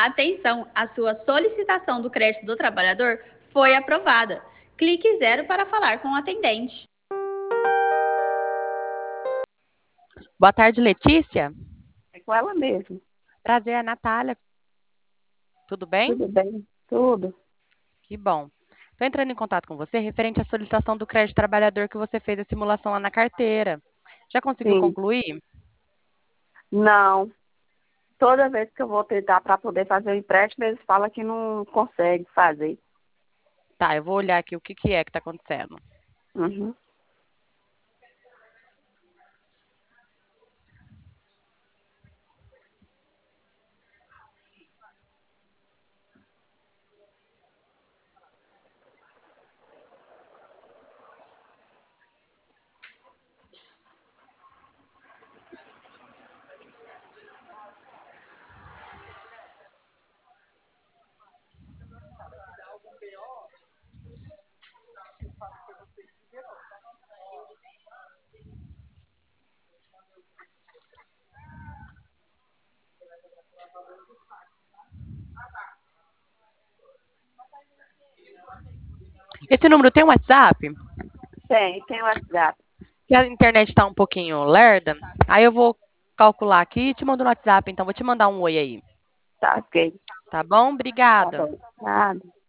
Atenção, a sua solicitação do crédito do trabalhador foi aprovada. Clique 0 para falar com o atendente. Boa tarde, Letícia. É com ela mesmo. Prazer, é Natália. Tudo bem? Tudo bem? Tudo. Que bom. Estou entrando em contato com você referente à solicitação do crédito trabalhador que você fez a simulação lá na carteira. Já conseguiu Sim. concluir? Não. Toda vez que eu vou tentar para poder fazer o empréstimo, eles falam que não consegue fazer. Tá, eu vou olhar aqui o que é que está acontecendo. Uhum. Esse número tem um WhatsApp? Tem o WhatsApp. Que a internet está um pouquinho lerda. Aí eu vou calcular aqui e te mando no WhatsApp. Então, vou te mandar um oi aí. Tá, ok. Tá bom? Tá Obrigada. bom. Nada.